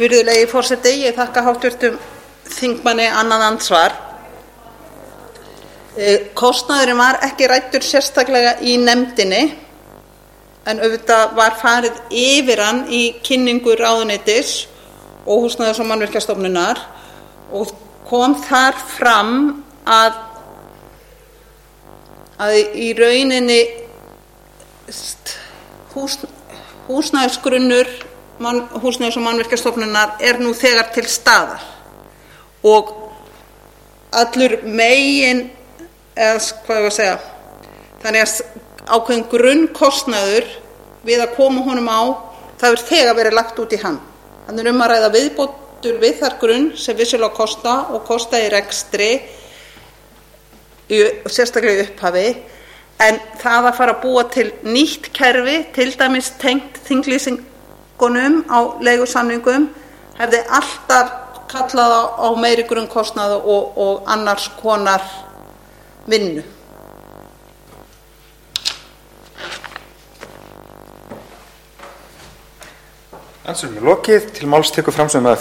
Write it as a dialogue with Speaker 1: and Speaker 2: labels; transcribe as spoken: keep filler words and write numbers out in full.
Speaker 1: Virðulegi forseti, ég þakka háttvirtum þingmanni annað andsvar. Kostnaðurinn var ekki ræddur sérstaklega í nefndinni, en auðvitað var farið yfir hann í kynningu ráðuneytis og Húsnæðis- og Mannvirkjastofnunar og kom þar fram að, að í rauninni hús, húsnæðisgrunnur Man, Húsnæðis- og Mannvirkjastofnunar er nú þegar til staðar og allur megin, eða hvað ég að segja, þannig að ákveðin grunnkostnaður við að koma honum á, það hefur þegar verið lagt út í hann. Þannig er um að ræða viðbótur við þar grunn sem vissulega kosta og kosta í rekstri, í, sérstaklega í upphafi, en það að fara að búa til nýtt kerfi, til dæmis tengt þinglýsing á leigusamningum hefði alltaf kallað á, á meiri grunnkostnað og, og annars konar vinnu.
Speaker 2: Andsvörum er lokið. Til máls tekur framsögumaður